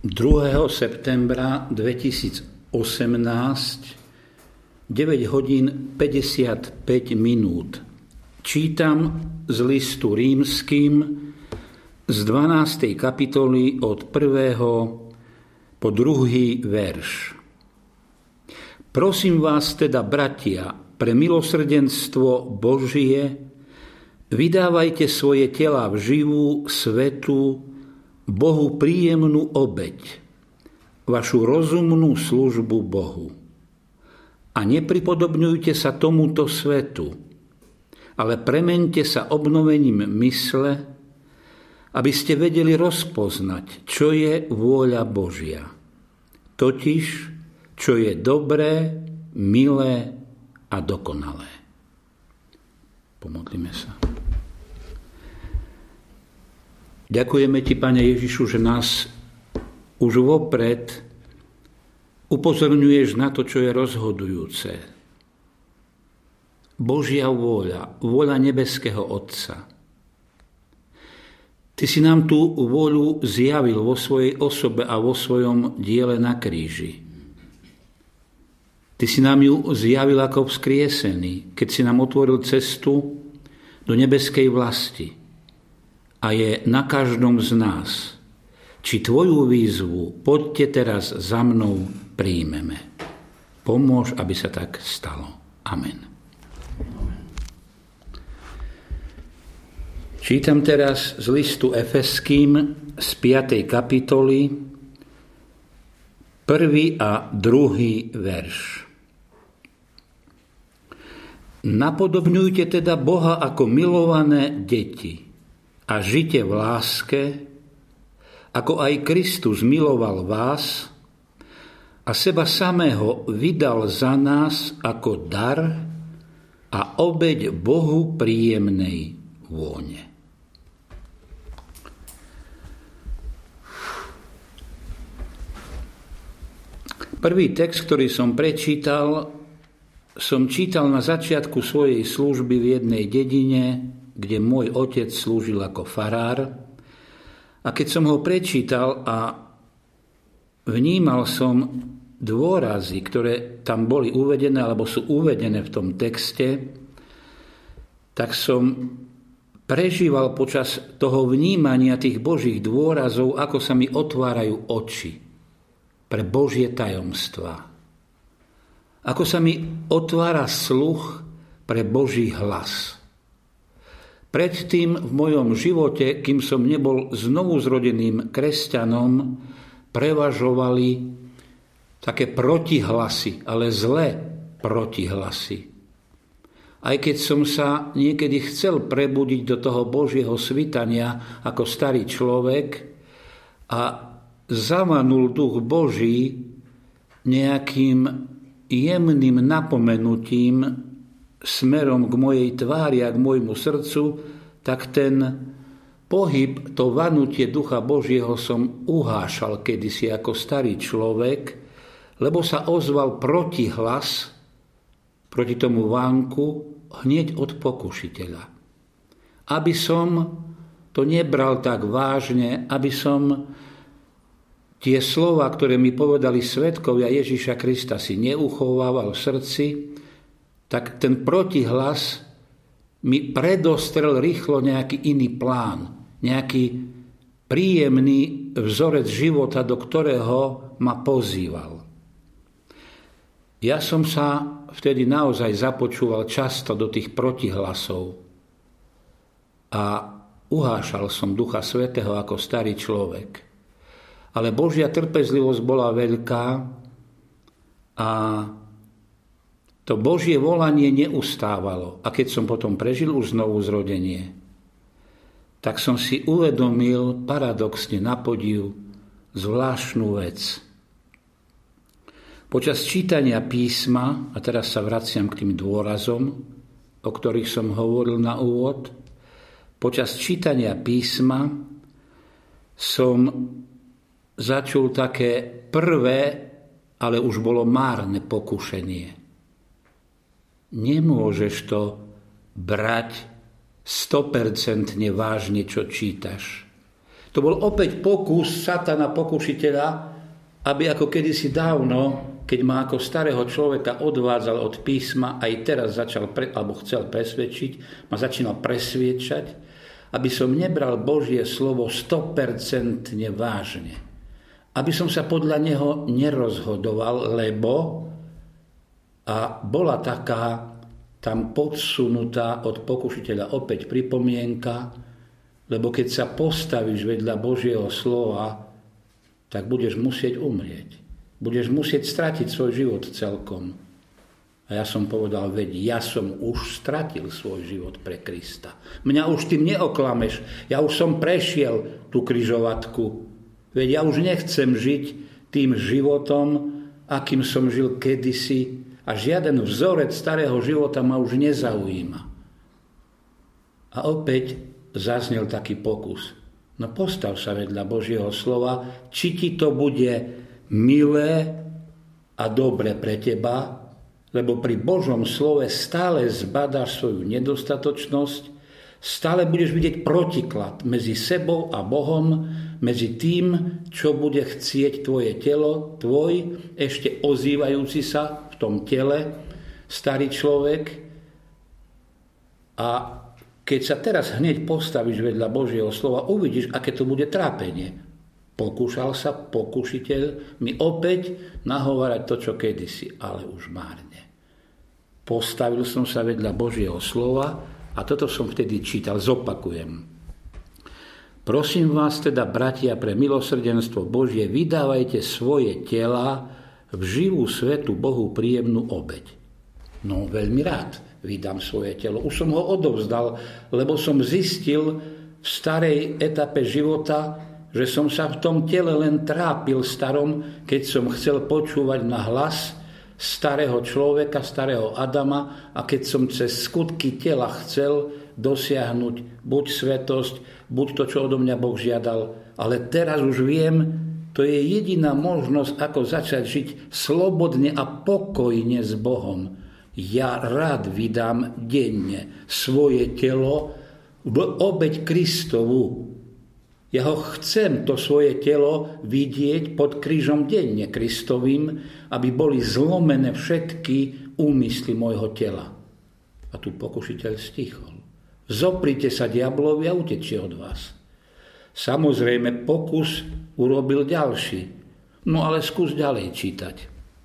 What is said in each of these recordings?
2. septembra 2018, 9 hodín 55 minút. Čítam z listu Rímskym z 12. kapitoly od 1. po 2. verš. Prosím vás teda, bratia, pre milosrdenstvo Božie, vydávajte svoje telá v živú, svätú, Bohu príjemnú obeť, vašu rozumnú službu Bohu. A nepripodobňujte sa tomuto svetu, ale premeňte sa obnovením mysle, aby ste vedeli rozpoznať, čo je vôľa Božia. Totiž, čo je dobré, milé a dokonalé. Pomodlíme sa. Ďakujeme Ti, Pane Ježišu, že nás už vopred upozorňuješ na to, čo je rozhodujúce. Božia vôľa, vôľa nebeského Otca. Ty si nám tú vôľu zjavil vo svojej osobe a vo svojom diele na kríži. Ty si nám ju zjavil ako vzkriesený, keď si nám otvoril cestu do nebeskej vlasti. A je na každom z nás, či tvoju výzvu poďte teraz za mnou príjmeme. Pomôž, aby sa tak stalo. Amen. Čítam teraz z listu Efeským z 5. kapitoly 1. a 2. verš. Napodobňujte teda Boha ako milované deti a žite v láske, ako aj Kristus miloval vás a seba samého vydal za nás ako dar a obeť Bohu príjemnej vône. Prvý text, ktorý som čítal na začiatku svojej služby v jednej dedine, kde môj otec slúžil ako farár. A keď som ho prečítal a vnímal som dôrazy, ktoré tam boli uvedené, alebo sú uvedené v tom texte, tak som prežíval počas toho vnímania tých Božích dôrazov, ako sa mi otvárajú oči pre Božie tajomstvá. Ako sa mi otvára sluch pre Boží hlas. Predtým v mojom živote, kým som nebol znovuzrodeným kresťanom, prevažovali také protihlasy, ale zlé protihlasy. Aj keď som sa niekedy chcel prebudiť do toho Božieho svitania ako starý človek a zavanul duch Boží nejakým jemným napomenutím smerom k mojej tvári a k môjmu srdcu, tak ten pohyb, to vanutie Ducha Božieho som uhášal kedysi ako starý človek, lebo sa ozval protihlas proti tomu vánku hneď od pokušiteľa. Aby som to nebral tak vážne, aby som tie slova, ktoré mi povedali svedkovia Ježiša Krista, si neuchovával v srdci, tak ten protihlas mi predostrel rýchlo nejaký iný plán, nejaký príjemný vzorec života, do ktorého ma pozýval. Ja som sa vtedy naozaj započúval často do tých protihlasov a uhášal som Ducha Svätého ako starý človek. Ale Božia trpezlivosť bola veľká a to Božie volanie neustávalo. A keď som potom prežil už znovuzrodenie, tak som si uvedomil paradoxne na podiv zvláštnu vec. Počas čítania písma, a teraz sa vraciam k tým dôrazom, o ktorých som hovoril na úvod, počas čítania písma som začul také prvé, ale už bolo márne pokušenie. Nemôžeš to brať 100% vážne, čo čítaš. To bol opäť pokus satana, pokušiteľa, aby ako kedysi dávno, keď ma ako starého človeka odvádzal od písma, aj teraz chcel presvedčiť, ma začínal presviedčať, aby som nebral Božie slovo 100% vážne. Aby som sa podľa neho nerozhodoval, lebo a bola taká tam podsunutá od pokušiteľa opäť pripomienka, lebo keď sa postavíš vedľa Božieho slova, tak budeš musieť umrieť. Budeš musieť stratiť svoj život celkom. A ja som povedal, veď ja som už stratil svoj život pre Krista. Mňa už tým neoklameš. Ja už som prešiel tú križovatku. Veď ja už nechcem žiť tým životom, akým som žil kedysi. A žiaden vzorec starého života ma už nezaujíma. A opäť zaznel taký pokus. No postav sa vedľa Božieho slova, či ti to bude milé a dobre pre teba, lebo pri Božom slove stále zbadáš svoju nedostatočnosť, stále budeš vidieť protiklad medzi sebou a Bohom, medzi tým, čo bude chcieť tvoje telo, tvoj ešte ozývajúci sa v tom tele, starý človek. A keď sa teraz hneď postavíš vedľa Božieho slova, uvidíš, aké to bude trápenie. Pokúšal sa pokušiteľ mi opäť nahovárať to, čo kedysi, ale už márne. Postavil som sa vedľa Božieho slova a toto som vtedy čítal, zopakujem. Prosím vás teda, bratia, pre milosrdenstvo Božie, vydávajte svoje tela v živú, svätú, Bohu príjemnú obeť. No, veľmi rád vydám svoje telo. Už som ho odovzdal, lebo som zistil v starej etape života, že som sa v tom tele len trápil starom, keď som chcel počúvať na hlas starého človeka, starého Adama, a keď som cez skutky tela chcel dosiahnuť buď svätosť, buď to, čo odo mňa Boh žiadal. Ale teraz už viem, to je jediná možnosť, ako začať žiť slobodne a pokojne s Bohom. Ja rád vydám denne svoje telo v obeť Kristovu. Ja ho chcem, to svoje telo, vidieť pod krížom denne Kristovým, aby boli zlomené všetky úmysly môjho tela. A tu pokušiteľ stichol. Zoprite sa diablovi a utečie od vás. Samozrejme, pokus urobil ďalší. No ale skús ďalej čítať.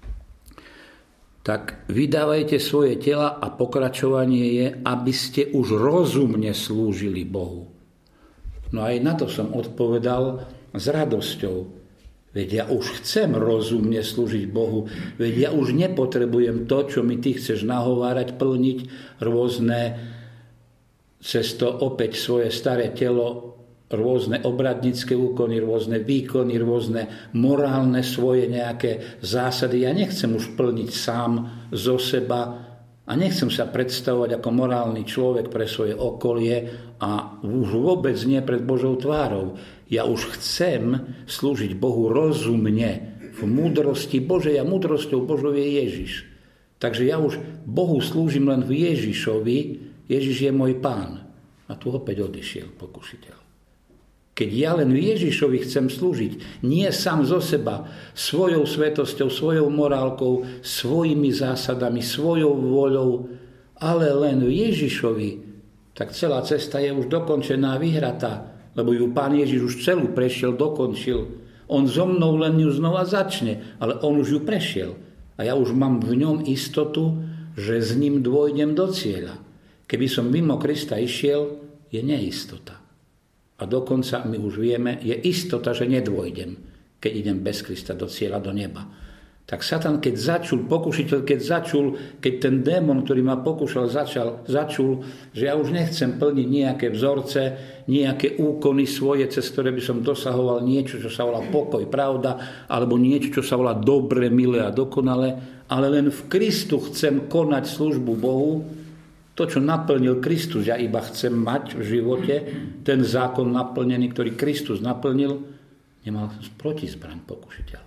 Tak vydávajte svoje tela a pokračovanie je, aby ste už rozumne slúžili Bohu. No aj na to som odpovedal s radosťou. Veď ja už chcem rozumne slúžiť Bohu. Veď ja už nepotrebujem to, čo mi ty chceš nahovárať, plniť rôzne, cez to opäť svoje staré telo, rôzne obradnícke úkony, rôzne výkony, rôzne morálne svoje nejaké zásady. Ja nechcem už plniť sám zo seba a nechcem sa predstavovať ako morálny človek pre svoje okolie a už vôbec nie pred Božou tvárou. Ja už chcem slúžiť Bohu rozumne, v múdrosti Božej, a múdrosťou Božou je Ježiš. Takže ja už Bohu slúžim len v Ježišovi. Ježiš je môj Pán. A tu opäť odišiel pokušiteľ. Keď ja len Ježišovi chcem slúžiť, nie sám zo seba, svojou svetosťou, svojou morálkou, svojimi zásadami, svojou voľou, ale len Ježišovi, tak celá cesta je už dokončená, vyhratá, lebo ju Pán Ježiš už celú prešiel, dokončil. On so mnou len ju znova začne, ale on už ju prešiel. A ja už mám v ňom istotu, že s ním dôjdem do cieľa. Keby som mimo Krista išiel, je neistota. A dokonca my už vieme, je istota, že nedôjdem, keď idem bez Krista do cieľa, do neba. Tak Satan, keď začul, pokušiteľ, keď ten démon, ktorý ma pokúšal, začul, že ja už nechcem plniť nejaké vzorce, nejaké úkony svoje, cez ktoré by som dosahoval niečo, čo sa volá pokoj, pravda, alebo niečo, čo sa volá dobre, milé a dokonalé, ale len v Kristu chcem konať službu Bohu. To, čo naplnil Kristus, ja iba chcem mať v živote, ten zákon naplnený, ktorý Kristus naplnil, nemal protizbraň pokušiteľ.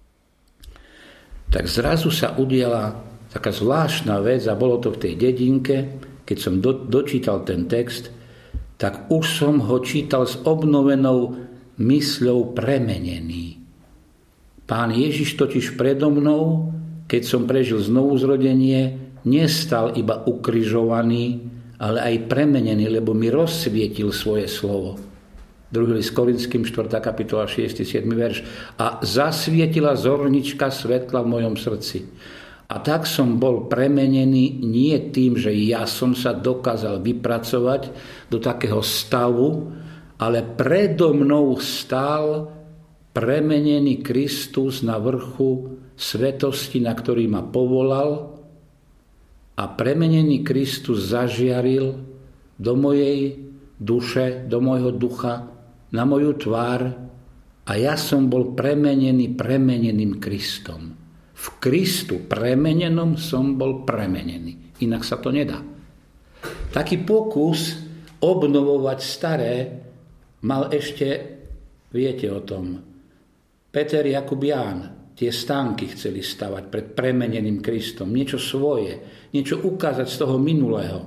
Tak zrazu sa udiala taká zvláštna vec, a bolo to v tej dedinke, keď som dočítal ten text, tak už som ho čítal s obnovenou mysľou premenený. Pán Ježiš totiž predo mnou, keď som prežil znovuzrodenie, nestal iba ukrižovaný, ale aj premenený, lebo mi rozsvietil svoje slovo. 2. list Korinským, 4. kapitola, 6. 7. verš. A zasvietila zornička svetla v mojom srdci. A tak som bol premenený nie tým, že ja som sa dokázal vypracovať do takého stavu, ale predo mnou stál premenený Kristus na vrchu svetosti, na ktorý ma povolal, a premenený Kristus zažiaril do mojej duše, do môjho ducha, na moju tvár, a ja som bol premeneným Kristom. V Kristu premenenom som bol premenený. Inak sa to nedá. Taký pokus obnovovať staré mal ešte, viete o tom, Peter, Jakub, Ján. Tie stánky chceli stavať pred premeneným Kristom. Niečo svoje, niečo ukázať z toho minulého.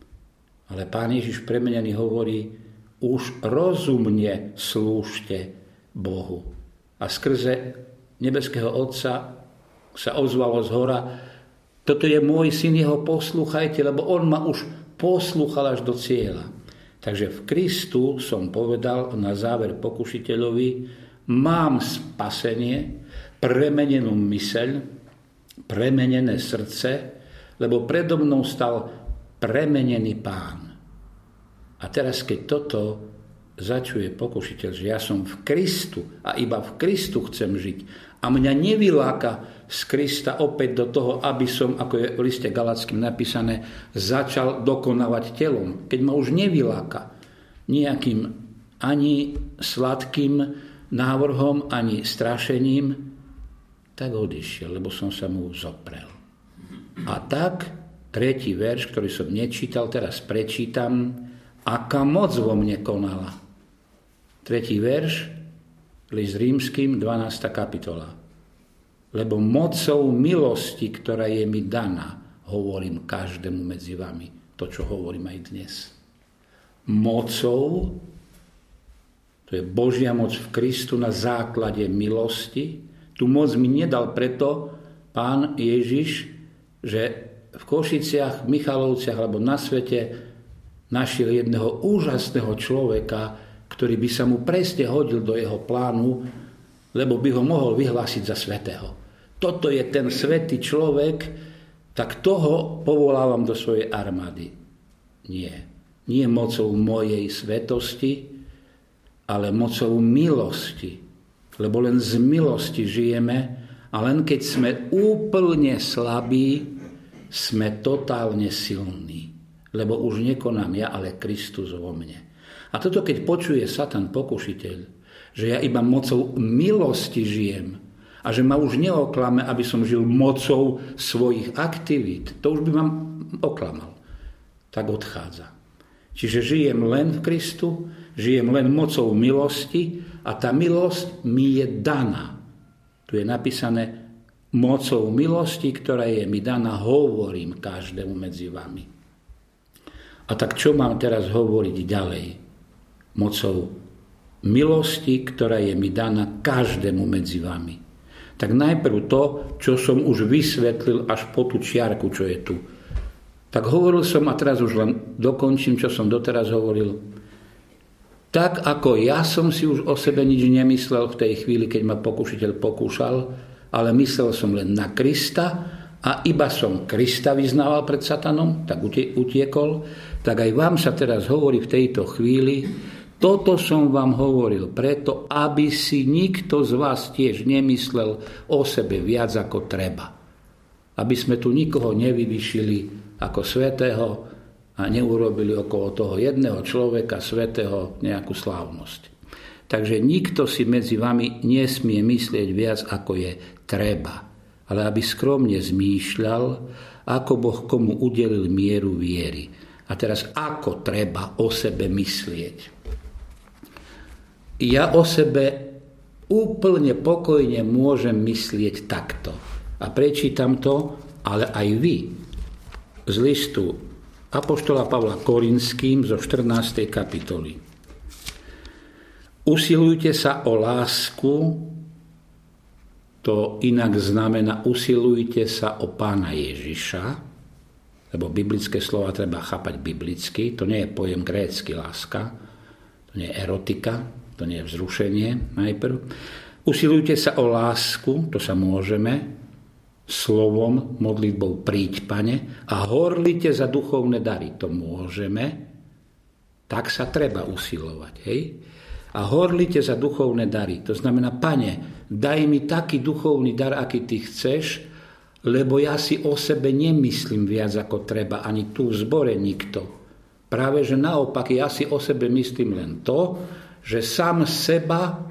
Ale Pán Ježiš premenený hovorí, už rozumne slúžte Bohu. A skrze nebeského Otca sa ozvalo zhora, toto je môj syn, jeho poslúchajte, lebo on ma už poslúchal až do cieľa. Takže v Kristu som povedal na záver pokušiteľovi, mám spasenie, premenenú myseľ, premenené srdce, lebo predo mnou stal premenený Pán. A teraz, keď toto začuje pokušiteľ, že ja som v Kristu a iba v Kristu chcem žiť a mňa nevyláka z Krista opäť do toho, aby som, ako je v liste Galackým napísané, začal dokonávať telom. Keď ma už nevyláka nejakým ani sladkým návrhom, ani strašením, tak odišiel, lebo som sa mu zoprel. A tak, 3. verš, ktorý som nečítal, teraz prečítam, aká moc vo mne konala. 3. verš, list Rímskym, 12. kapitola. Lebo mocou milosti, ktorá je mi daná, hovorím každému medzi vami. To, čo hovorím aj dnes. Mocou, to je Božia moc v Kristu na základe milosti. Tu moc mi nedal preto Pán Ježiš, že v Košiciach, v Michalovciach alebo na svete našiel jedného úžasného človeka, ktorý by sa mu presne hodil do jeho plánu, lebo by ho mohol vyhlásiť za svätého. Toto je ten svätý človek, tak toho povolávam do svojej armády. Nie mocou mojej svetosti, ale mocou milosti. Lebo len z milosti žijeme a len keď sme úplne slabí, sme totálne silní. Lebo už nekonám ja, ale Kristus vo mne. A toto, keď počuje Satan, pokušiteľ, že ja iba mocou milosti žijem a že ma už neoklame, aby som žil mocou svojich aktivít, to už by ma oklamal. Tak odchádza. Čiže žijem len v Kristu, žijem len mocou milosti a tá milosť mi je daná. Tu je napísané, mocou milosti, ktorá je mi daná, hovorím každému medzi vami. A tak čo mám teraz hovoriť ďalej? Mocou milosti, ktorá je mi daná každému medzi vami. Tak najprv to, čo som už vysvetlil až po tú čiarku, čo je tu. Tak hovoril som a teraz už len dokončím, čo som doteraz hovoril. Tak ako ja som si už o sebe nič nemyslel v tej chvíli, keď ma pokušiteľ pokúšal, ale myslel som len na Krista a iba som Krista vyznával pred Satanom, tak utiekol, tak aj vám sa teraz hovorí v tejto chvíli, toto som vám hovoril preto, aby si nikto z vás tiež nemyslel o sebe viac ako treba. Aby sme tu nikoho nevyvyšili ako svätého a neurobili okolo toho jedného človeka svätého nejakú slávnosť. Takže nikto si medzi vami nesmie myslieť viac ako je treba, ale aby skromne zmýšľal, ako Boh komu udelil mieru viery. A teraz ako treba o sebe myslieť. Ja o sebe úplne pokojne môžem myslieť takto. A prečítam to, ale aj vy. Z listu apoštola Pavla Korinským zo 14. kapitoly. Usilujte sa o lásku, to inak znamená usilujte sa o Pána Ježiša, lebo biblické slova treba chápať biblicky, to nie je pojem grécky láska, to nie je erotika, to nie je vzrušenie najprv. Usilujte sa o lásku, to sa môžeme, slovom, modlitbou príď, Pane, a horlite za duchovné dary, to môžeme, tak sa treba usilovať, hej? A horlite za duchovné dary, to znamená, Pane, daj mi taký duchovný dar, aký Ty chceš, lebo ja si o sebe nemyslím viac ako treba, ani tu v zbore nikto. Práve, že naopak, ja si o sebe myslím len to, že sám seba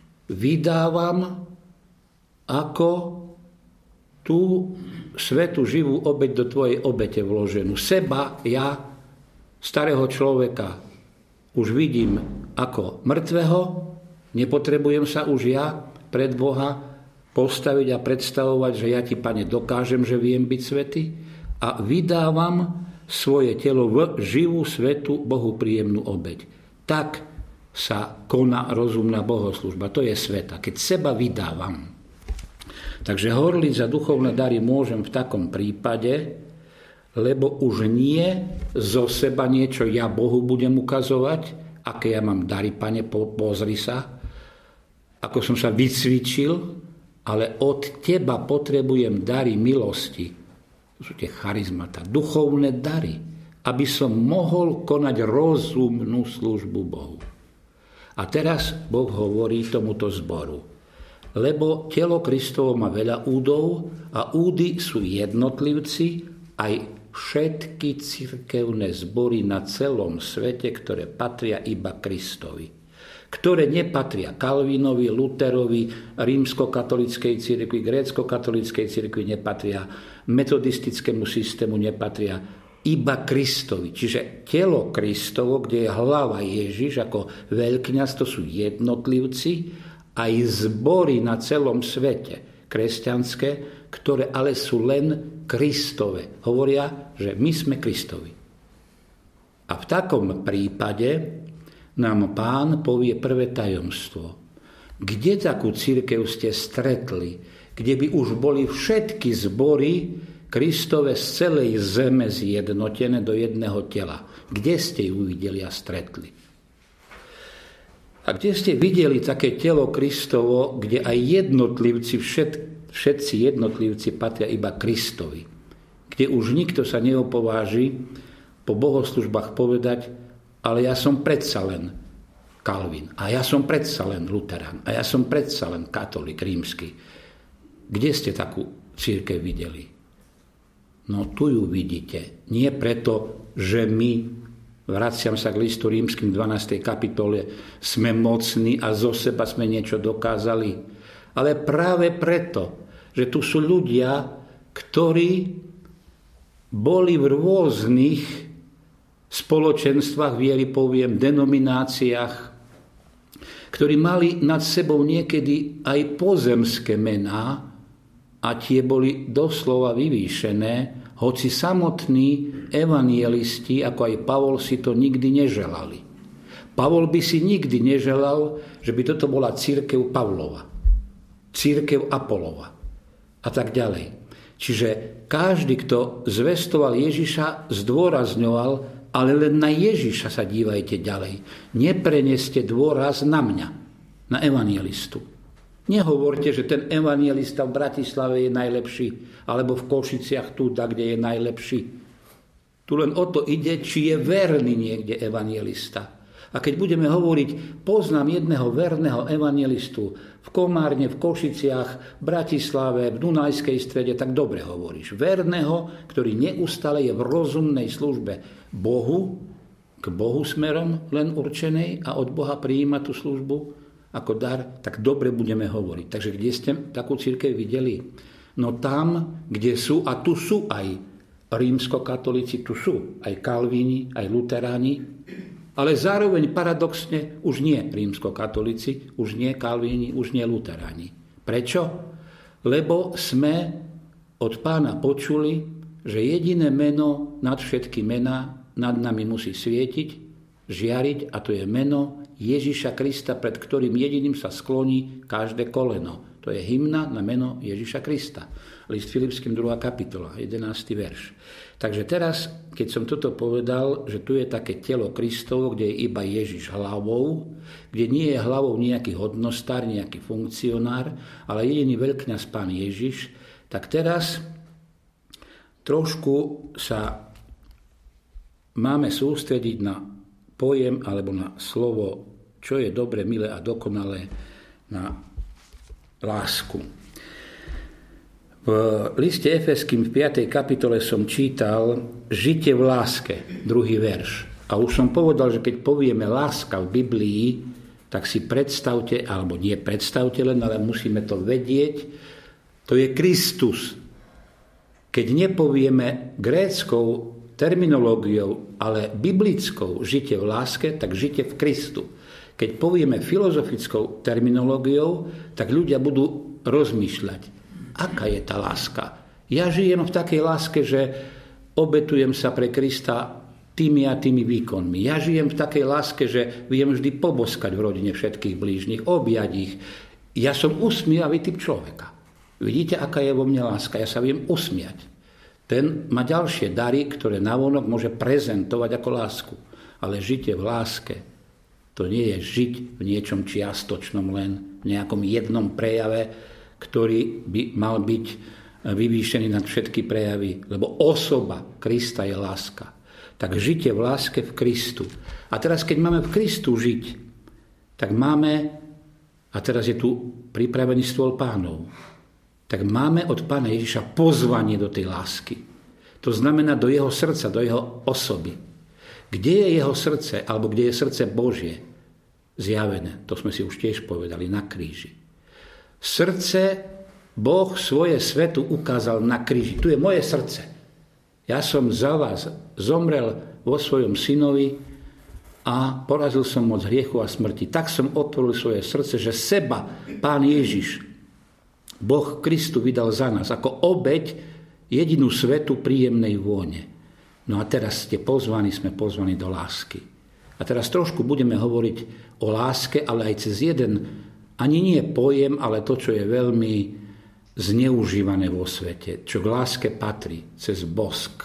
vydávam ako tú svätú živú obeť do Tvojej obete vloženú. Seba, ja, starého človeka, už vidím ako mŕtvého, nepotrebujem sa už ja pred Boha postaviť a predstavovať, že ja Ti, Pane, dokážem, že viem byť svätý, a vydávam svoje telo v živú, svätú, Bohu príjemnú obeť. Tak sa koná rozumná bohoslužba. To je sveta, keď seba vydávam. Takže horliť za duchovné dary môžem v takom prípade, lebo už nie zo seba niečo ja Bohu budem ukazovať, aké ja mám dary, Pane, pozri sa, ako som sa vycvičil, ale od Teba potrebujem dary milosti. To sú tie charizmata, duchovné dary, aby som mohol konať rozumnú službu Bohu. A teraz Boh hovorí tomuto zboru, lebo telo Kristovo má veľa údov a údy sú jednotlivci, aj všetky cirkevné zbory na celom svete, ktoré patria iba Kristovi. Ktoré nepatria Kalvínovi, Luterovi, rímskokatolíckej cirkvi, gréckokatolíckej cirkvi nepatria, metodistickému systému nepatria, iba Kristovi. Čiže telo Kristovo, kde je hlava Ježiš ako veľkňaz, to sú jednotlivci, aj zbory na celom svete kresťanské, ktoré ale sú len Kristove. Hovoria, že my sme Kristovi. A v takom prípade nám Pán povie prvé tajomstvo. Kde takú cirkev ste stretli, kde by už boli všetky zbory Kristove z celej zeme zjednotené do jedného tela? Kde ste ju videli a stretli? A kde ste videli také telo Kristovo, kde aj jednotlivci, všetci jednotlivci patria iba Kristovi? Kde už nikto sa neopováži po bohoslužbách povedať, ale ja som predsa len Kalvín, a ja som predsa len Luterán, a ja som predsa len katolík rímsky. Kde ste takú cirkev videli? No tu ju vidíte. Nie preto, že my, vraciam sa k listu rímskym 12. kapitole, sme mocní a zo seba sme niečo dokázali. Ale práve preto, že tu sú ľudia, ktorí boli v rôznych spoločenstvách, viery poviem, denomináciách, ktorí mali nad sebou niekedy aj pozemské mená a tie boli doslova vyvýšené, hoci samotní evangelisti, ako aj Pavol, si to nikdy neželali. Pavol by si nikdy neželal, že by toto bola cirkev Pavlova, cirkev Apolova a tak ďalej. Čiže každý, kto zvestoval Ježiša, zdôrazňoval, ale len na Ježiša sa dívajte ďalej. Nepreneste dôraz na mňa, na evangelistu. Nehovorte, že ten evangelista v Bratislave je najlepší, alebo v Košiciach tu, kde je najlepší. Tu len o to ide, či je verný niekde evangelista. A keď budeme hovoriť, poznám jedného verného evangelistu v Komárne, v Košiciach, v Bratislave, v Dunajskej Strede, tak dobre hovoríš. Verného, ktorý neustále je v rozumnej službe Bohu, k Bohu smerom len určenej a od Boha prijíma tú službu ako dar, tak dobre budeme hovoriť. Takže kde ste takú cirkev videli? No tam, kde sú, a tu sú aj rímskokatolíci, tu sú aj Kalvíni, aj Luteráni, ale zároveň paradoxne už nie rímskokatolíci, už nie Kalvíni, už nie Luteráni. Prečo? Lebo sme od Pána počuli, že jediné meno nad všetky mená nad nami musí svietiť žiariť a to je meno Ježiša Krista, pred ktorým jediným sa skloní každé koleno. To je hymna na meno Ježiša Krista. List Filipským 2. kapitola, 11. verš. Takže teraz, keď som toto povedal, že tu je také telo Kristovo, kde je iba Ježiš hlavou, kde nie je hlavou nejaký hodnostár, nejaký funkcionár, ale jediný veľkňaz Pán Ježiš, tak teraz trošku sa máme sústrediť na pojem alebo na slovo, čo je dobre, milé a dokonalé, na lásku. V liste Efeským v 5. kapitole som čítal žite v láske, 2. verš. A už som povedal, že keď povieme láska v Biblii, tak si predstavte, alebo nie predstavte len, ale musíme to vedieť, to je Kristus. Keď nepovieme gréckou terminológiou, ale biblickou žite v láske, tak žite v Kristu. Keď povieme filozofickou terminológiou, tak ľudia budú rozmýšľať, aká je tá láska. Ja žijem v takej láske, že obetujem sa pre Krista tými a tými výkonmi. Ja žijem v takej láske, že viem vždy poboskať v rodine všetkých blížnych, objať ich. Ja som usmievavý typ človeka. Vidíte, aká je vo mne láska? Ja sa viem usmiať. Ten má ďalšie dary, ktoré navonok môže prezentovať ako lásku. Ale žite v láske, to nie je žiť v niečom čiastočnom len, v nejakom jednom prejave, ktorý by mal byť vyvýšený nad všetky prejavy, lebo osoba Krista je láska. Tak žite v láske v Kristu. A teraz, keď máme v Kristu žiť, tak máme, a teraz je tu pripravený stôl Pánov, tak máme od Pána Ježiša pozvanie do tej lásky. To znamená do jeho srdca, do jeho osoby. Kde je jeho srdce, alebo kde je srdce Božie zjavené? To sme si už tiež povedali, na kríži. Srdce, Boh svoje svetu ukázal na kríži. Tu je moje srdce. Ja som za vás zomrel vo svojom synovi a porazil som moc hriechu a smrti. Tak som otvoril svoje srdce, že seba, Pán Ježiš, Boh Kristu vydal za nás ako obeť jedinú svetu príjemnej vône. No a teraz ste pozvaní, sme pozvaní do lásky. A teraz trošku budeme hovoriť o láske, ale aj cez jeden, ani nie pojem, ale to, čo je veľmi zneužívané vo svete, čo k láske patrí, cez bosk.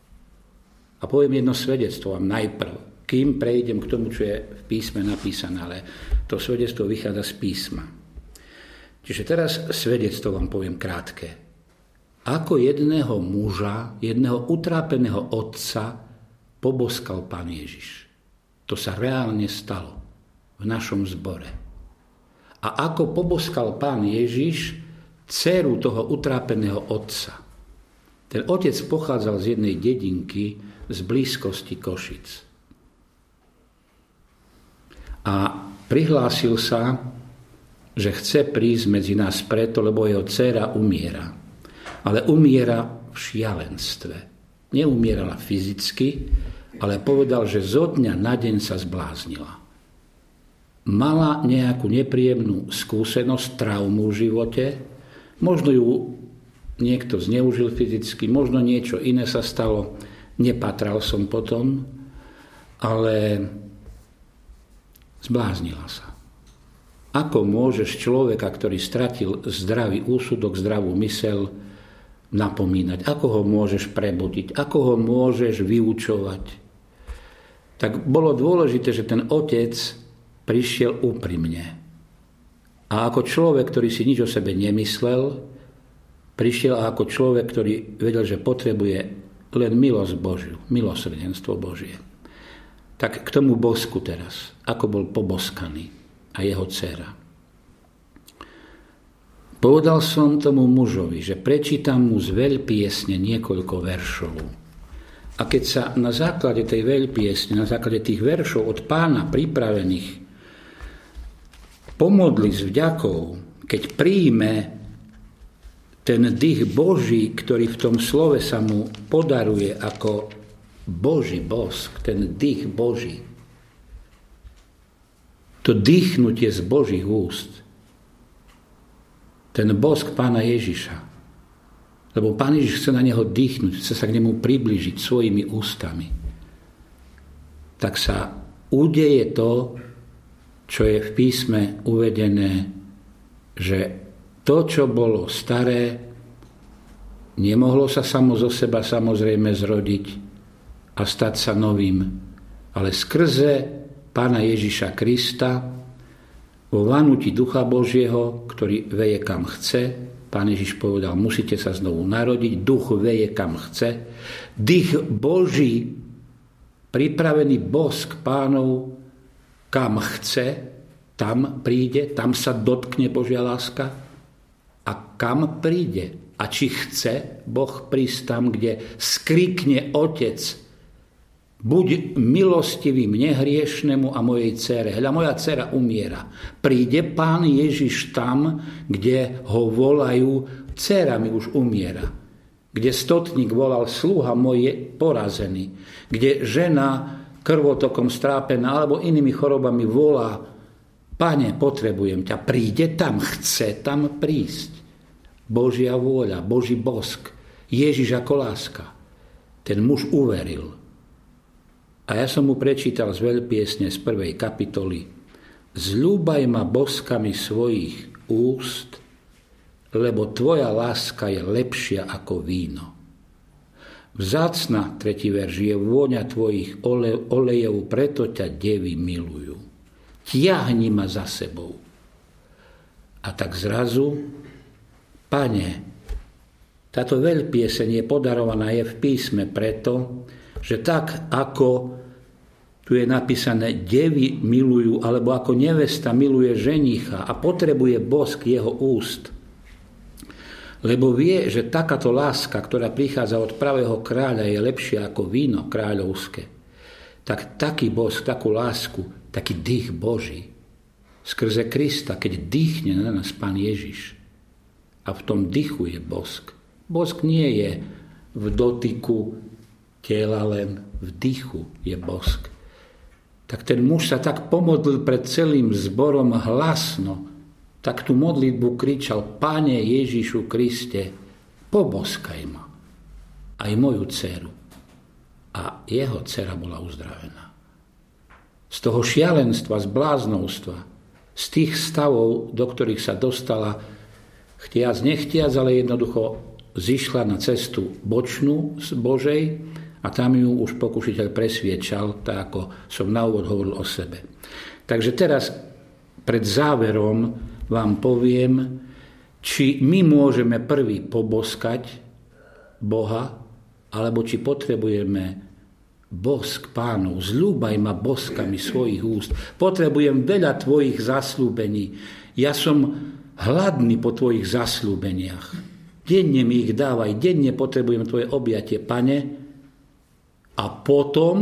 A poviem jedno svedectvo vám najprv, kým prejdem k tomu, čo je v písme napísané, ale to svedectvo vychádza z písma. Čiže teraz svedectvo vám poviem krátke. Ako jedného muža, jedného utrápeného otca poboskal Pán Ježiš. To sa reálne stalo v našom zbore. A ako poboskal Pán Ježiš dceru toho utrápeného otca. Ten otec pochádzal z jednej dedinky z blízkosti Košic. A prihlásil sa, že chce prísť medzi nás preto, lebo jeho dcéra umiera. Ale umiera v šialenstve. Neumierala fyzicky, ale povedal, že zo dňa na deň sa zbláznila. Mala nejakú nepríjemnú skúsenosť, traumu v živote, možno ju niekto zneužil fyzicky, možno niečo iné sa stalo, nepatral som potom, ale zbláznila sa. Ako môžeš človeka, ktorý stratil zdravý úsudok, zdravú myseľ, napomínať? Ako ho môžeš prebudiť? Ako ho môžeš vyučovať? Tak bolo dôležité, že ten otec prišiel úprimne. A ako človek, ktorý si nič o sebe nemyslel, prišiel ako človek, ktorý vedel, že potrebuje len milosť Božiu, milosrdenstvo Božie. Tak k tomu bosku teraz, ako bol poboskaný a jeho dcéra. Povedal som tomu mužovi, že prečítam mu z veľpiesne niekoľko veršov. A keď sa na základe tej veľpiesne, na základe tých veršov od Pána pripravených pomodli s vďakou, keď príjme ten dých Boží, ktorý v tom slove sa mu podaruje ako Boží bosk, ten dých Boží, to dýchnutie z Božích úst, ten bosk Pána Ježiša. Lebo Pán Ježiš chce na neho dýchnuť, chce sa k nemu priblížiť svojimi ústami. Tak sa udeje to, čo je v písme uvedené, že to, čo bolo staré, nemohlo sa samo zo seba samozrejme zrodiť a stať sa novým, ale skrze Pána Ježiša Krista vo vanutí Ducha Božieho, ktorý veje kam chce. Pán Ježiš povedal, musíte sa znovu narodiť, Duch veje kam chce. Dých Boží, pripravený bosk Pánov, kam chce, tam príde, tam sa dotkne Božia láska. A kam príde? A či chce Boh prísť tam, kde skrikne Otec, buď milostivým nehriešnemu a mojej dcére. Hľa, moja dcera umiera. Príde Pán Ježiš tam, kde ho volajú, dcera mi už umiera. Kde stotník volal, sluha môj je porazený. Kde žena krvotokom strápená alebo inými chorobami volá, Pane, potrebujem ťa. Príde tam, chce tam prísť. Božia vôľa, Boží bosk, Ježiš ako láska. Ten muž uveril. A ja som mu prečítal z veľpiesne z 1. kapitoly. Zľúbaj ma boskami svojich úst, lebo tvoja láska je lepšia ako víno. Vzácna, 3. verš, je vôňa tvojich olejov, preto ťa devy milujú. Tiahni ma za sebou. A tak zrazu, Pane, táto veľpieseň je podarovaná, je v písme preto, že tak ako tu je napísané, devy milujú, alebo ako nevesta miluje ženicha a potrebuje bosk jeho úst, lebo vie, že takáto láska, ktorá prichádza od pravého kráľa, je lepšia ako víno kráľovské. Tak taký bosk, takú lásku, taký dých Boží skrze Krista, keď dýchne na nás Pán Ježiš, a v tom dychu je bosk. Bosk nie je v dotyku tela, len v dychu je bosk. Tak ten muž sa tak pomodlil pred celým zborom hlasno, tak tú modlitbu kričal, Pane Ježišu Kriste, poboskaj ma, aj moju dceru. A jeho dcera bola uzdravená. Z toho šialenstva, z bláznovstva, z tých stavov, do ktorých sa dostala, chtiac, nechtiac, ale jednoducho zišla na cestu bočnú z Božej a tam ju už pokušiteľ presviečal, tak ako som na úvod hovoril o sebe. Takže teraz pred záverom vám poviem, či my môžeme prvý poboskať Boha, alebo či potrebujeme bosk Pánov. Zľúbaj ma boskami svojich úst. Potrebujem veľa tvojich zasľúbení. Ja som hladný po tvojich zasľúbeniach. Denne mi ich dávaj, denne potrebujem tvoje objatie, Pane. A potom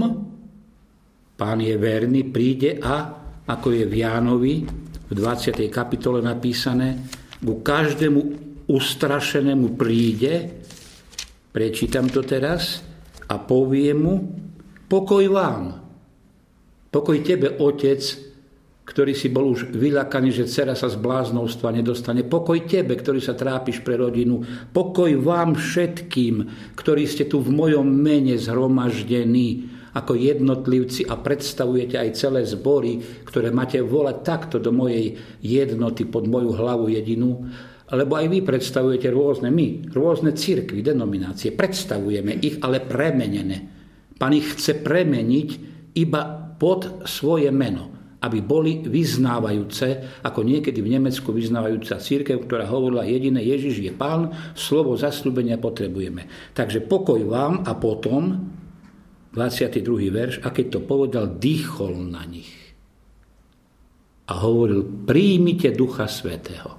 Pán je verný, príde a, ako je v Jánovi, v 20. kapitole napísané, ku každému ustrašenému príde, prečítam to teraz, a povie mu, pokoj vám, pokoj tebe, Otec, ktorý si bol už vyľakaný, že dcera sa z bláznovstva nedostane. Pokoj tebe, ktorý sa trápiš pre rodinu. Pokoj vám všetkým, ktorí ste tu v mojom mene zhromaždení ako jednotlivci a predstavujete aj celé zbory, ktoré máte volať takto do mojej jednoty pod moju hlavu jedinú. Lebo aj vy predstavujete rôzne cirkvi, denominácie. Predstavujeme ich, ale premenené. Pán ich chce premeniť iba pod svoje meno, aby boli vyznávajúce, ako niekedy v Nemecku vyznávajúca cirkev, ktorá hovorila jediné, Ježiš je Pán, slovo zasľúbenia potrebujeme. Takže pokoj vám, a potom 22. verš, a keď to povedal, dýchol na nich a hovoril, príjmite Ducha Svätého.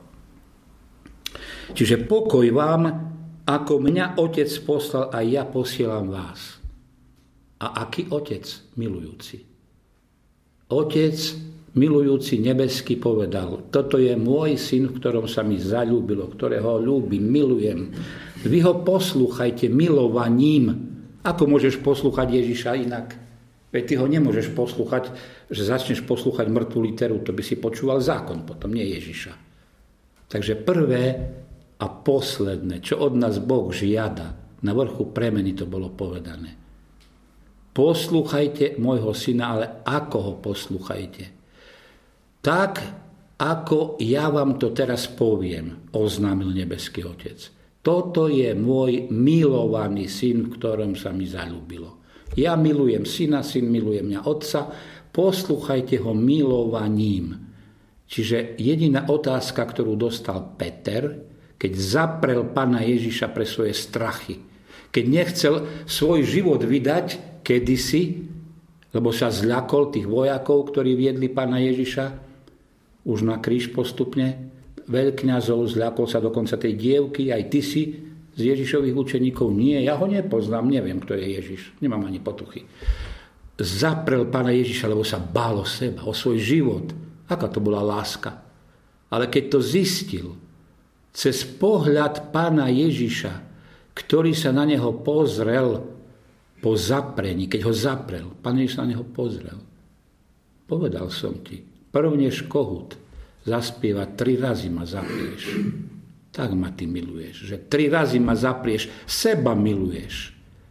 Čiže pokoj vám, ako mňa Otec poslal, a ja posielam vás. A aký Otec? Milujúci. Otec, milujúci nebeský, povedal, toto je môj syn, v ktorom sa mi zaľúbilo, ktorého ľúbim, milujem. Vy ho poslúchajte milovaním. Ako môžeš poslúchať Ježiša inak? Veď ty ho nemôžeš poslúchať, že začneš poslúchať mŕtvú literu, to by si počúval zákon, potom nie Ježiša. Takže prvé a posledné, čo od nás Boh žiada, na vrchu premeny to bolo povedané. Poslúchajte môjho syna, ale ako ho poslúchajte? Tak, ako ja vám to teraz poviem, oznámil nebeský Otec. Toto je môj milovaný syn, v ktorom sa mi zaľúbilo. Ja milujem syna, syn miluje mňa Otca, poslúchajte ho milovaním. Čiže jediná otázka, ktorú dostal Peter, keď zaprel Pána Ježiša pre svoje strachy, keď nechcel svoj život vydať kedysi, lebo sa zľakol tých vojakov, ktorí viedli Pána Ježiša už na kríž postupne, veľkňazov, zľakol sa dokonca tej dievky, aj ty si z Ježišových učeníkov. Nie, ja ho nepoznám, neviem, kto je Ježiš, nemám ani potuchy. Zaprel Pána Ježiša, lebo sa bál o seba, o svoj život. Aká to bola láska. Ale keď to zistil, cez pohľad Pána Ježiša, ktorý sa na neho pozrel po zaprení, keď ho zaprel, Pán Ježiš na neho pozrel. Povedal som ti, prvnež kohút zaspieva, 3 razy ma zaprieš. Tak ma ty miluješ, že 3 razy ma zaprieš, seba miluješ.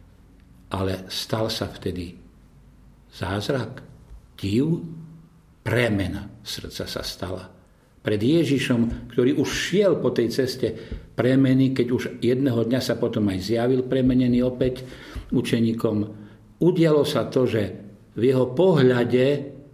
Ale stal sa vtedy zázrak, div, premena srdca sa stala. Pred Ježišom, ktorý už šiel po tej ceste premeny, keď už jedného dňa sa potom aj zjavil premenený opäť učeníkom, udialo sa to, že v jeho pohľade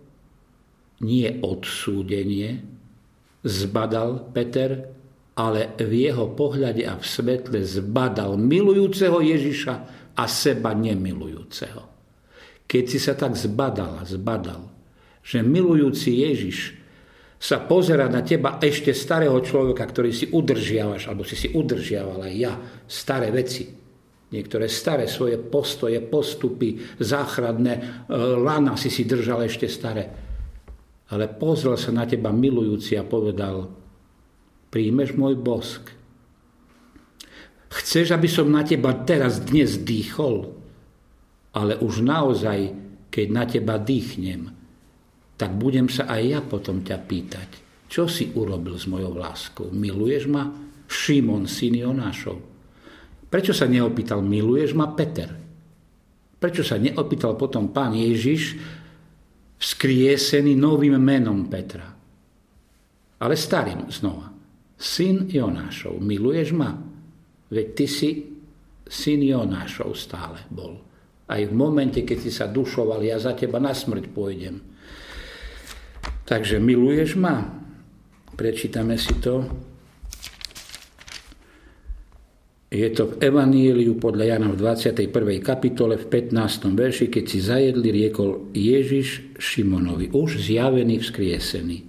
nie odsúdenie zbadal Peter, ale v jeho pohľade a v svetle zbadal milujúceho Ježiša a seba nemilujúceho. Keď si sa tak zbadal, že milujúci Ježiš sa pozerá na teba, ešte starého človeka, ktorý si udržiavaš, alebo si udržiaval aj ja, staré veci. Niektoré staré svoje postoje, postupy, záchranné, lana si držal ešte staré. Ale pozrel sa na teba milujúci a povedal, príjmeš môj bosk. Chceš, aby som na teba teraz dnes dýchol? Ale už naozaj, keď na teba dýchnem, tak budem sa aj ja potom ťa pýtať, čo si urobil s mojou láskou? Miluješ ma? Šimon, syn Jonášov. Prečo sa neopýtal, miluješ ma, Peter? Prečo sa neopýtal potom Pán Ježiš, vzkriesený novým menom Petra? Ale starým znova. Syn Jonášov, miluješ ma? Veď ty si syn Jonášov stále bol. Aj v momente, keď si sa dušoval, ja za teba na smrť pôjdem. Takže miluješ ma? Prečítame si to. Je to v Evaníliu podľa Jana v 21. kapitole v 15. verši, keď si zajedli, riekol Ježiš Šimonovi, už zjavený, vzkriesený.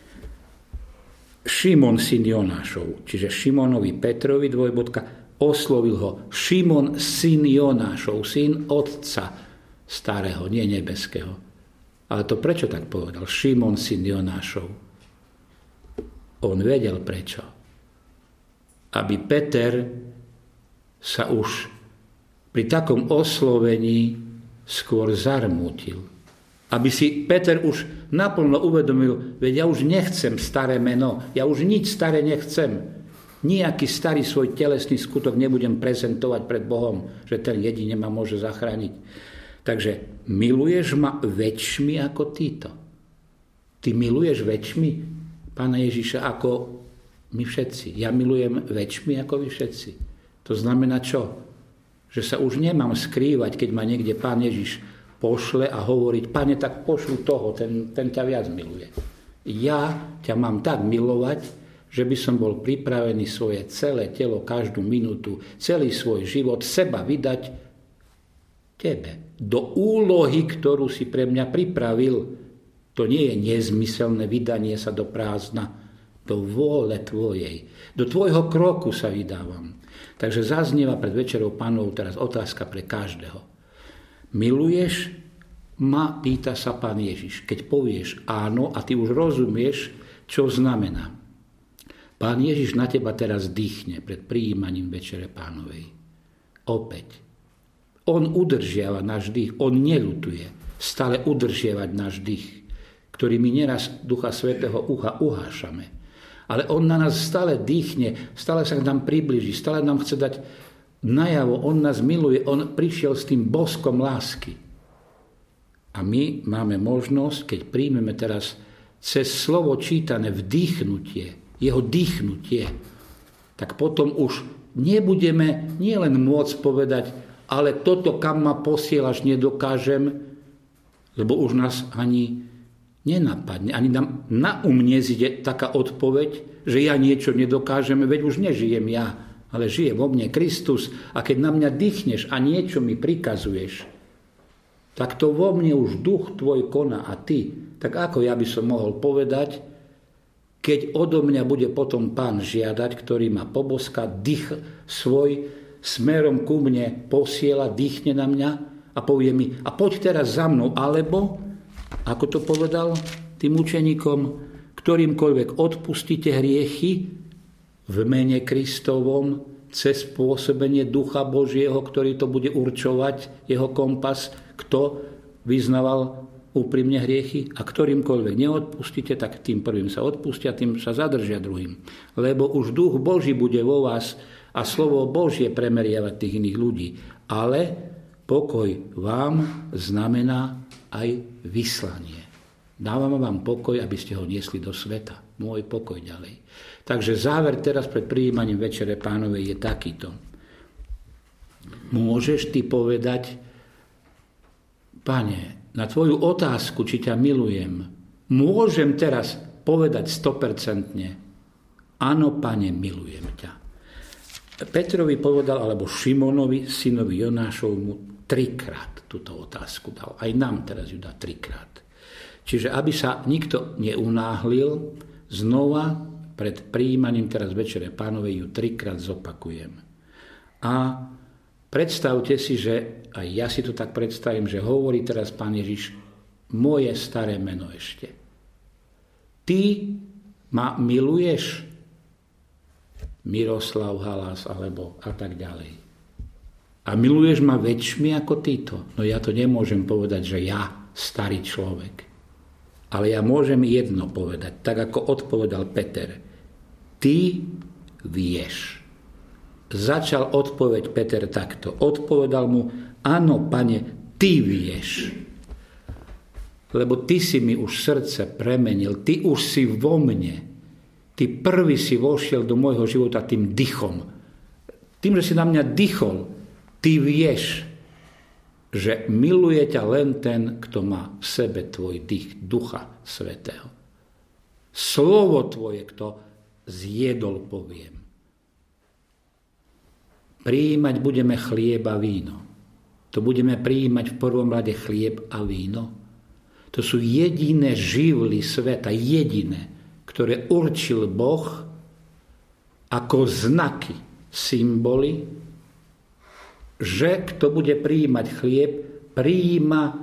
Šimon, syn Jonášov, čiže Šimonovi Petrovi, oslovil ho Šimon, syn Jonášov, syn otca starého, nie nebeského. Ale to prečo tak povedal? Šimon, syn Jonášov. On vedel prečo. Aby Peter sa už pri takom oslovení skôr zarmútil. Aby si Peter už naplno uvedomil, veď ja už nechcem staré meno, ja už nič staré nechcem. Nijaký starý svoj telesný skutok nebudem prezentovať pred Bohom, že ten jedine ma môže zachrániť. Takže miluješ ma väčšmi ako títo. Ty miluješ väčšmi Pána Ježiša ako my všetci. Ja milujem väčšmi ako vy všetci. To znamená čo? Že sa už nemám skrývať, keď ma niekde Pán Ježiš pošle a hovoriť, Pane, tak pošlu toho, ten ťa viac miluje. Ja ťa mám tak milovať, že by som bol pripravený svoje celé telo, každú minútu, celý svoj život, seba vydať tebe. Do úlohy, ktorú si pre mňa pripravil. To nie je nezmyselné vydanie sa do prázdna. Do vôle tvojej. Do tvojho kroku sa vydávam. Takže zaznieva pred večerou Pánov teraz otázka pre každého. Miluješ ma? Pýta sa Pán Ježiš. Keď povieš áno a ty už rozumieš, čo znamená. Pán Ježiš na teba teraz dýchne pred prijímaním večere Pánovej. Opäť. On udržiava náš dých, on neľutuje stále udržiavať náš dých, ktorý my neraz Ducha Svätého uhášame. Ale on na nás stále dýchne, stále sa k nám priblíži, stále nám chce dať najavo, on nás miluje, on prišiel s tým boskom lásky. A my máme možnosť, keď príjmeme teraz cez slovo čítané vdýchnutie, jeho dýchnutie, tak potom už nebudeme nielen môcť povedať, ale toto, kam ma posielaš, nedokážem, lebo už nás ani nenapadne, ani nám na nezíde taká odpoveď, že ja niečo nedokážem, veď už nežijem ja, ale žije vo mne Kristus. A keď na mňa dýchneš a niečo mi prikazuješ, tak to vo mne už duch tvoj koná a ty. Tak ako ja by som mohol povedať, keď odo mňa bude potom Pán žiadať, ktorý ma poboská, dých svoj smerom ku mne posiela, dýchne na mňa a povie mi, a poď teraz za mnou, alebo, ako to povedal tým učeníkom, ktorýmkoľvek odpustíte hriechy v mene Kristovom, cez pôsobenie Ducha Božieho, ktorý to bude určovať, jeho kompas, kto vyznával úprimne hriechy, a ktorýmkoľvek neodpustíte, tak tým prvým sa odpustia, tým sa zadržia druhým. Lebo už Duch Boží bude vo vás a slovo Božie premeriavať tých iných ľudí. Ale pokoj vám znamená aj vyslanie. Dávam vám pokoj, aby ste ho niesli do sveta. Môj pokoj ďalej. Takže záver teraz pred prijímaním Večere Pánovej je takýto. Môžeš ty povedať, Pane, na tvoju otázku, či ťa milujem, môžem teraz povedať 100%, áno, Pane, milujem ťa. Petrovi povedal, alebo Šimonovi, synovi Jonášovmu, 3-krát túto otázku dal. Aj nám teraz ju dá 3-krát. Čiže aby sa nikto neunáhlil, znova pred prijímaním teraz Večere Pánovej ju 3-krát zopakujem. A predstavte si, že aj ja si to tak predstavím, že hovorí teraz Pán Ježiš moje staré meno ešte. Ty ma miluješ? Miroslav Halas alebo a tak ďalej. A miluješ ma väčšmi ako títo? No ja to nemôžem povedať, že ja, starý človek. Ale ja môžem jedno povedať, tak ako odpovedal Peter. Ty vieš. Začal odpoveď Peter takto. Odpovedal mu, áno, Pane, ty vieš. Lebo ty si mi už srdce premenil, ty už si vo mne. Ty prvý si vošiel do môjho života tým dychom. Tým, že si na mňa dychol, ty vieš, že miluje ťa len ten, kto má v sebe tvoj dých, Ducha Svätého. Slovo tvoje, kto zjedol, poviem. Prijímať budeme chlieb a víno. To budeme prijímať v prvom rade chlieb a víno. To sú jediné živly sveta, jediné, ktoré určil Boh ako znaky, symboly, že kto bude prijímať chlieb, prijíma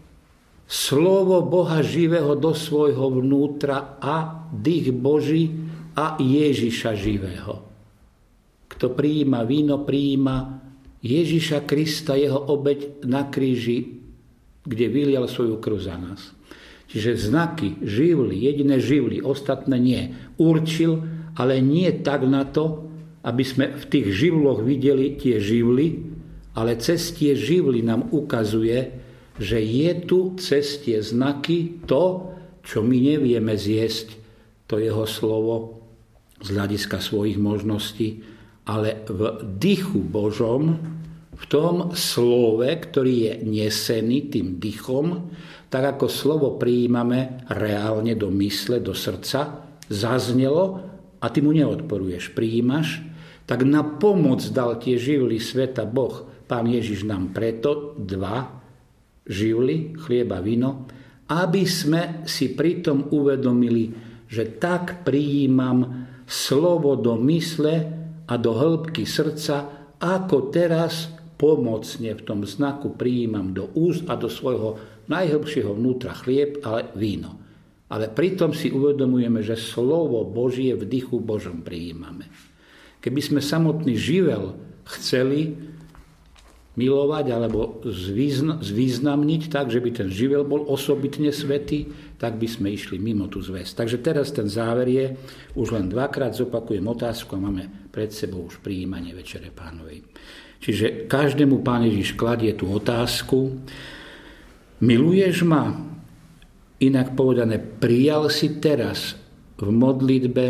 slovo Boha živého do svojho vnútra a dých Boží a Ježiša živého. Kto prijíma víno, prijíma Ježiša Krista, jeho obeť na kríži, kde vylial svoju krv za nás. Čiže znaky, živly, jediné živly, ostatné nie. Určil, ale nie tak na to, aby sme v tých živloch videli tie živly, ale cez tie živly nám ukazuje, že je tu cez tie znaky to, čo my nevieme zjesť, to jeho slovo z hľadiska svojich možností, ale v dychu Božom, v tom slove, ktorý je nesený tým dychom, tak ako slovo prijímame reálne do mysle, do srdca, zaznelo a ty mu neodporuješ, prijímaš, tak na pomoc dal tie živly sveta Boh, Pán Ježiš nám preto 2 živly, chlieb a víno, aby sme si pritom uvedomili, že tak prijímam slovo do mysle a do hĺbky srdca, ako teraz pomocne v tom znaku prijímam do úst a do svojho najhlbšieho vnútra chlieb, ale víno. Ale pritom si uvedomujeme, že slovo Božie v dychu Božom prijímame. Keby sme samotný živel chceli milovať alebo zvýznamniť tak, že by ten živel bol osobitne svätý, tak by sme išli mimo tú zvesť. Takže teraz ten záver je, už len 2-krát zopakujem otázku a máme pred sebou už prijímanie Večere Pánovej. Čiže každému Pán Ježiš kladie tú otázku, Miluješ ma? Inak povedané, prijal si teraz v modlitbe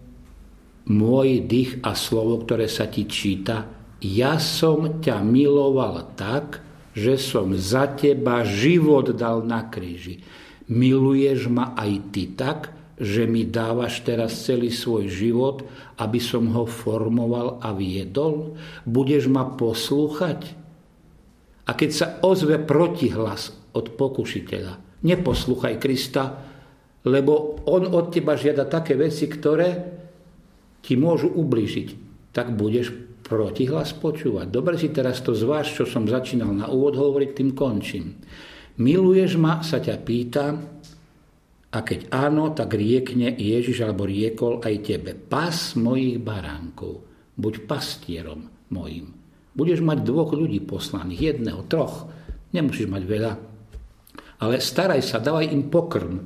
môj dých a slovo, ktoré sa ti číta. Ja som ťa miloval tak, že som za teba život dal na kríži. Miluješ ma aj ty tak, že mi dávaš teraz celý svoj život, aby som ho formoval a viedol? Budeš ma poslúchať? A keď sa ozve protihlas od pokušiteľa, neposlúchaj Krista, lebo on od teba žiada také veci, ktoré ti môžu ublížiť. Tak budeš protihlas počúvať. Dobre si teraz to zváž, čo som začínal na úvod hovoriť, tým končím. Miluješ ma, sa ťa pýtam, a keď áno, tak riekne Ježiš alebo riekol aj tebe. Pas mojich baránkov, buď pastierom mojim. Budeš mať 2 ľudí poslaných, 1, 3, nemusíš mať veľa, ale staraj sa, dávaj im pokrm.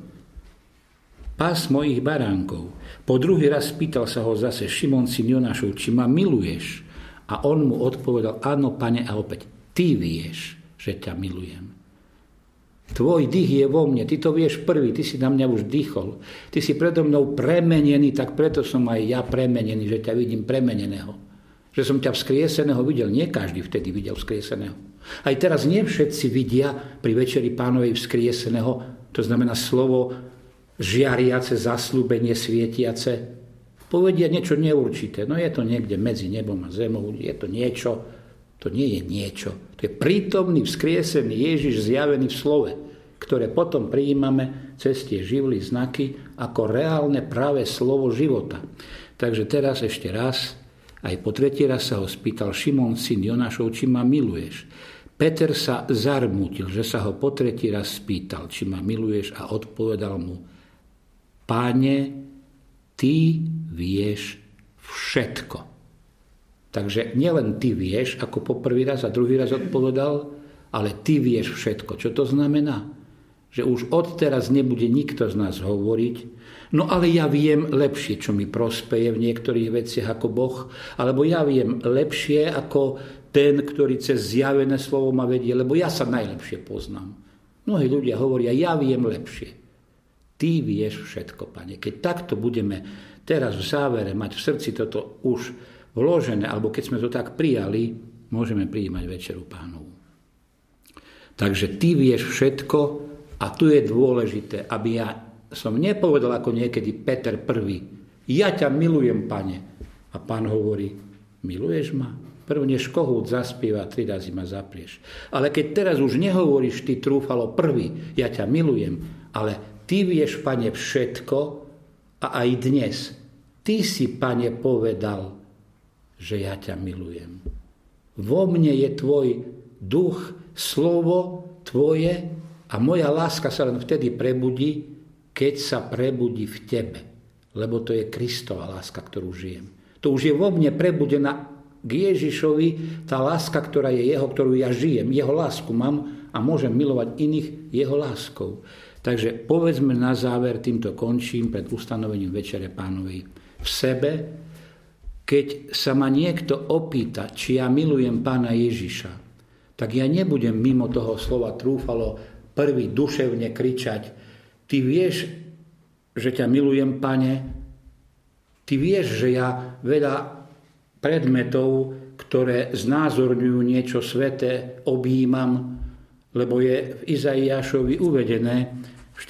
Pas mojich baránkov. Po druhý raz spýtal sa ho zase Šimon syn Jonášov, či ma miluješ? A on mu odpovedal, áno, Pane, a opäť, ty vieš, že ťa milujem. Tvoj dých je vo mne, ty to vieš prvý, ty si na mňa už dýchol. Ty si predo mnou premenený, tak preto som aj ja premenený, že ťa vidím premeneného. Že som ťa vzkrieseného videl, nie každý vtedy videl vzkrieseného. Aj teraz nie všetci vidia pri Večeri Pánovej vzkrieseného, to znamená slovo žiariace, zasľúbenie, svietiace. Povedia niečo neurčité, no je to niekde medzi nebom a zemou, je to niečo. To nie je niečo. To je prítomný, vzkriesený Ježiš zjavený v slove, ktoré potom prijímame cez tie živly, znaky ako reálne práve slovo života. Takže teraz ešte raz, aj po tretí raz sa ho spýtal Šimon syn Jonášov, či ma miluješ. Peter sa zarmútil, že sa ho po tretí raz spýtal, či ma miluješ, a odpovedal mu, Páne, ty vieš všetko. Takže nielen ty vieš, ako po prvý raz a druhý raz odpovedal, ale ty vieš všetko. Čo to znamená? Že už odteraz nebude nikto z nás hovoriť, no ale ja viem lepšie, čo mi prospeje v niektorých veciach ako Boh, alebo ja viem lepšie ako ten, ktorý cez zjavené slovo ma vedie, lebo ja sa najlepšie poznám. Mnohí ľudia hovoria, ja viem lepšie. Ty vieš všetko, Pane. Keď takto budeme teraz v závere mať v srdci toto už vložené, alebo keď sme to tak prijali, môžeme prijímať Večeru Pánovu. Takže ty vieš všetko a tu je dôležité, aby ja som nepovedal ako niekedy Peter prvý, ja ťa milujem, Pane. A Pán hovorí, miluješ ma? Prv než kohút zaspieva, 3 razy ma zaprieš. Ale keď teraz už nehovoríš ty, trúfalo, prvý, ja ťa milujem, ale ty vieš, Pane, všetko a aj dnes. Ty si, Pane, povedal, že ja ťa milujem. Vo mne je tvoj duch, slovo tvoje a moja láska sa len vtedy prebudí, keď sa prebudí v tebe. Lebo to je Kristova láska, ktorú žijem. To už je vo mne prebudená k Ježišovi tá láska, ktorá je jeho, ktorú ja žijem. Jeho lásku mám a môžem milovať iných jeho láskou. Takže povedzme na záver, týmto končím pred ustanovením Večere Pánovej. V sebe, keď sa ma niekto opýta, či ja milujem Pána Ježiša, tak ja nebudem mimo toho slova trúfalo prvý duševne kričať, ty vieš, že ťa milujem, Pane, ty vieš, že ja veľa predmetov, ktoré znázorňujú niečo sveté, objímam, lebo je v Izaiášovi uvedené v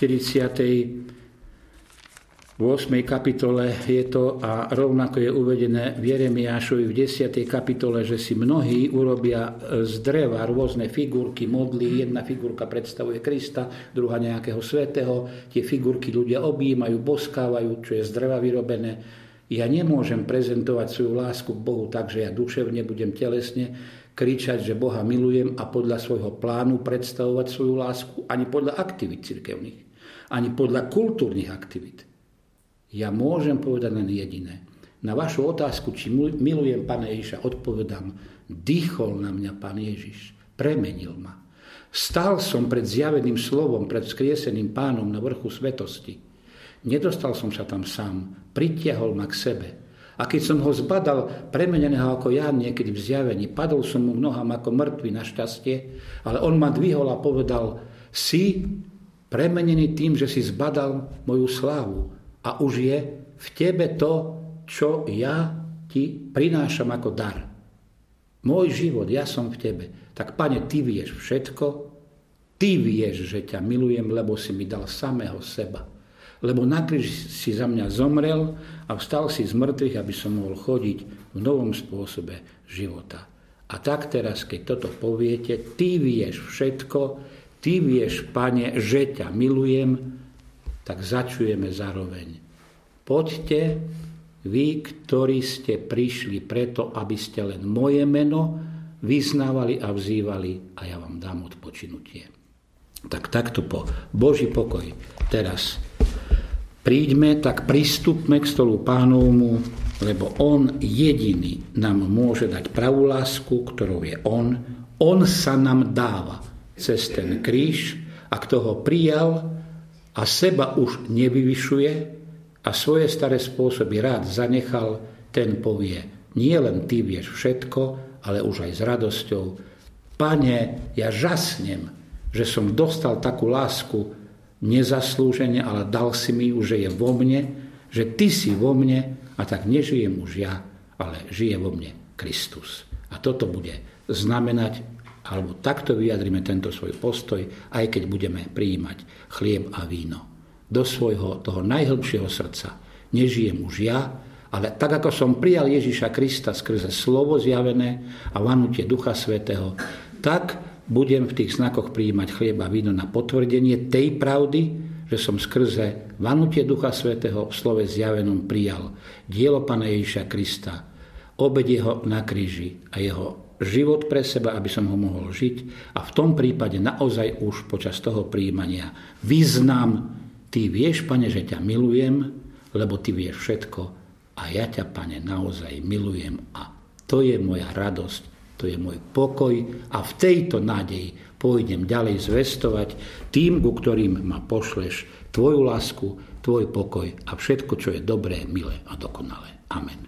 48. kapitole je to a rovnako je uvedené v Jeremiášovi v 10. kapitole, že si mnohí urobia z dreva rôzne figurky, modly. Jedna figurka predstavuje Krista, druhá nejakého svätého. Tie figurky ľudia objímajú, boskávajú, čo je z dreva vyrobené. Ja nemôžem prezentovať svoju lásku k Bohu tak, že ja duševne budem telesne kričať, že Boha milujem a podľa svojho plánu predstavovať svoju lásku, ani podľa aktivít cirkevných, ani podľa kultúrnych aktivít. Ja môžem povedať len jediné. Na vašu otázku, či milujem Pána Ježiša, odpovedám, dýchol na mňa Pán Ježiš, premenil ma. Stál som pred zjaveným slovom, pred vzkrieseným Pánom na vrchu svetosti. Nedostal som sa tam sám, pritiahol ma k sebe. A keď som ho zbadal, premeneného ako ja niekedy v zjavení, padol som mu k nohám ako mŕtvy našťastie, ale on ma dvihol a povedal, si premenený tým, že si zbadal moju slávu a už je v tebe to, čo ja ti prinášam ako dar. Môj život, ja som v tebe. Tak, Pane, ty vieš všetko, ty vieš, že ťa milujem, lebo si mi dal samého seba. Lebo na kríži si za mňa zomrel a vstal si z mŕtvych, aby som mohol chodiť v novom spôsobe života. A tak teraz, keď toto poviete, ty vieš všetko, ty vieš, Pane, že ťa milujem, tak začujeme zároveň. Poďte, vy, ktorí ste prišli preto, aby ste len moje meno vyznávali a vzývali, a ja vám dám odpočinutie. Tak takto po Boží pokoj teraz príďme, tak pristupme k stolu Pánovmu, lebo on jediný nám môže dať pravú lásku, ktorou je on. On sa nám dáva cez ten kríž a kto ho prijal a seba už nevyvyšuje a svoje staré spôsoby rád zanechal, ten povie, nie len ty vieš všetko, ale už aj s radosťou. Pane, ja žasnem, že som dostal takú lásku nezaslúžene, ale dal si mi ju, že je vo mne, že ty si vo mne a tak nežijem už ja, ale žije vo mne Kristus. A toto bude znamenať, alebo takto vyjadrime tento svoj postoj, aj keď budeme prijímať chlieb a víno. Do svojho, toho najhlbšieho srdca. Nežijem už ja, ale tak, ako som prijal Ježiša Krista skrze slovo zjavené a vanutie Ducha Svätého, tak budem v tých znakoch prijímať chlieb a víno na potvrdenie tej pravdy, že som skrze vanutie Ducha Svätého v slove zjavenom prijal dielo Pána Ježiša Krista, obeť jeho na kríži a jeho život pre seba, aby som ho mohol žiť. A v tom prípade naozaj už počas toho prijímania vyznám, ty vieš, Pane, že ťa milujem, lebo ty vieš všetko a ja ťa, Pane, naozaj milujem a to je moja radosť, to je môj pokoj a v tejto nádeji pôjdem ďalej zvestovať tým, ku ktorým ma pošleš, tvoju lásku, tvoj pokoj a všetko, čo je dobré, milé a dokonalé. Amen.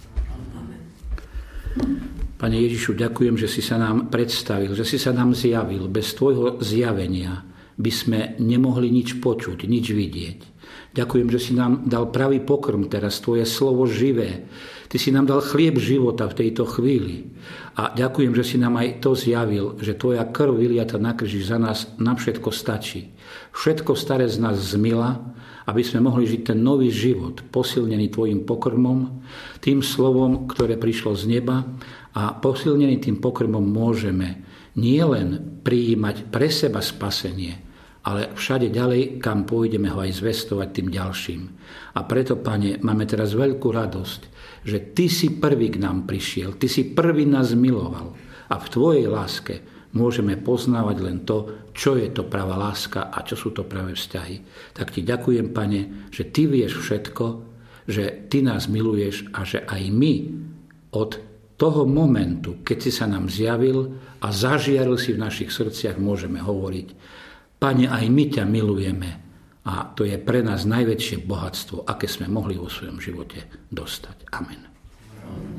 Pane Ježišu, ďakujem, že si sa nám predstavil, že si sa nám zjavil. Bez tvojho zjavenia by sme nemohli nič počuť, nič vidieť. Ďakujem, že si nám dal pravý pokrm teraz, tvoje slovo živé. Ty si nám dal chlieb života v tejto chvíli. A ďakujem, že si nám aj to zjavil, že tvoja krv vyliata na kríži za nás na všetko stačí. Všetko staré z nás zmila, aby sme mohli žiť ten nový život, posilnený tvojim pokrmom, tým slovom, ktoré prišlo z neba a posilnený tým pokrmom môžeme nielen prijímať pre seba spasenie, ale všade ďalej, kam pôjdeme, ho aj zvestovať tým ďalším. A preto, Pane, máme teraz veľkú radosť, že ty si prvý k nám prišiel, ty si prvý nás miloval a v tvojej láske môžeme poznávať len to, čo je to pravá láska a čo sú to pravé vzťahy. Tak ti ďakujem, Pane, že ty vieš všetko, že ty nás miluješ a že aj my od toho momentu, keď si sa nám zjavil a zažiaril si v našich srdciach, môžeme hovoriť, Pane, aj my ťa milujeme a to je pre nás najväčšie bohatstvo, aké sme mohli vo svojom živote dostať. Amen.